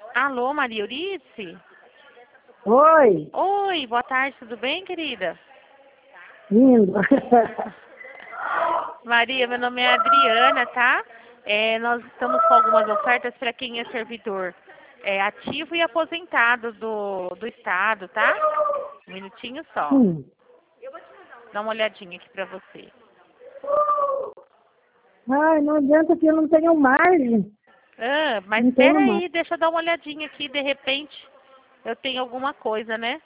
Alô, Maria Eurice? Oi, Oi, boa tarde, tudo bem, querida? lindo. Maria, meu nome é Adriana, tá? Nós estamos com algumas ofertas para quem é servidor ativo e aposentado do Estado, tá? Um minutinho só. Dá uma olhadinha aqui para você. Ai, não adianta que eu não tenho margem. Ah, mas Não espera tenho margem. aí, deixa eu dar uma olhadinha aqui, de repente eu tenho alguma coisa, né?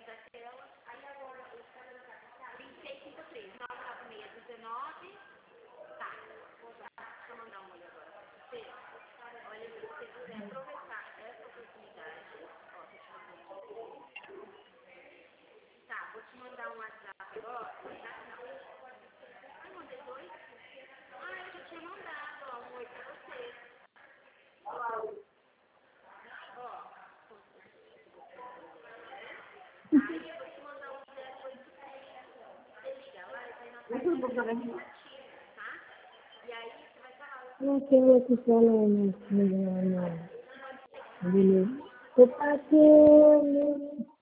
Não tenho aqui só no. Eu passei.